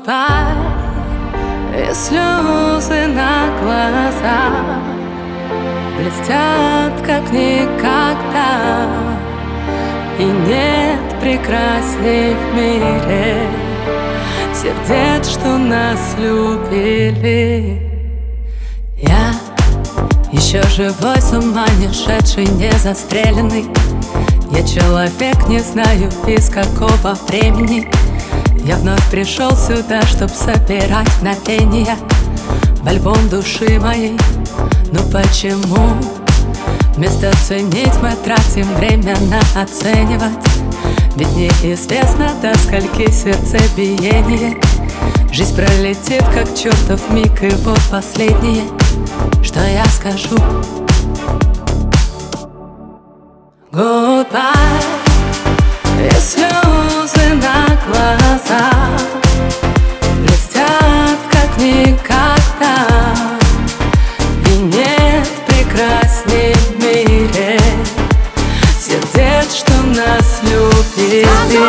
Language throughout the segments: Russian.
Goodbye, и слезы на глазах блестят, как никогда. И нет прекрасней в мире сердец, что нас любили. Я еще живой, с ума не шедший, не застреленный. Я человек, не знаю из какого времени. Я вновь пришел сюда, чтоб собирать мгновения в альбом души моей. Ну почему вместо ценить мы тратим время на оценивать? Ведь неизвестно, до скольки сердцебиение. Жизнь пролетит, как чертов миг, и вот последнее, что я скажу. Goodbye, и слезы на глазах блестят, как никогда. И нет прекрасней в мире сердец, что нас любили.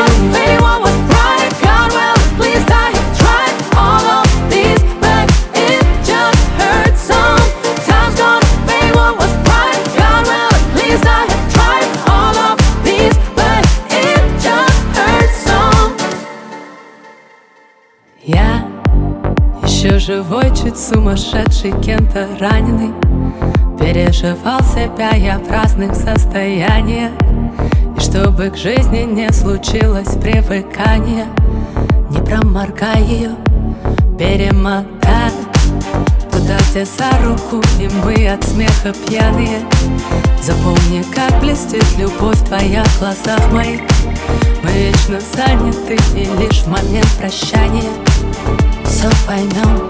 Я еще живой, чуть сумасшедший, кем-то раненый. Переживал себя я в разных состояниях. И чтобы к жизни не случилось привыкания, не проморгай ее, перемотай туда, где за руку, и мы от смеха пьяные. Запомни, как блестит любовь твоя в глазах моих. Мы вечно заняты, и лишь в момент прощания все поймем.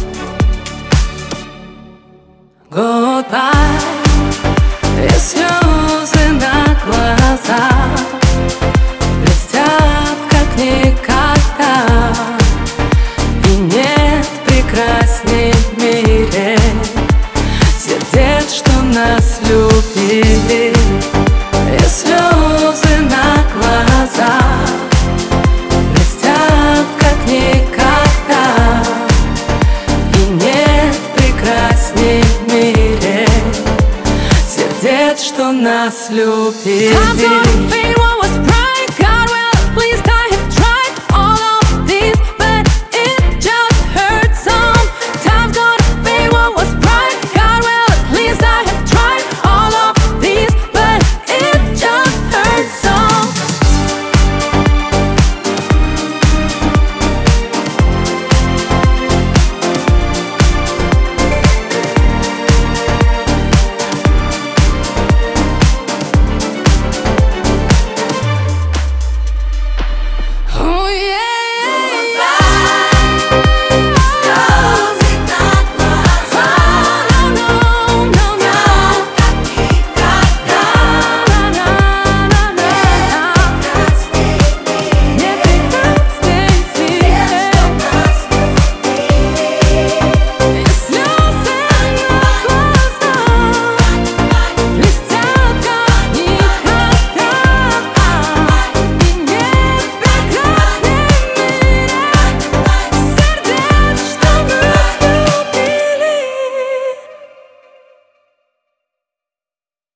Goodbye, и слезы на глазах блестят, как никогда. И нет прекрасней в мире сердец, что нас любили. И слезы на глазах блестят, как никогда. И нет прекрасней в мире сердец, что нас любили.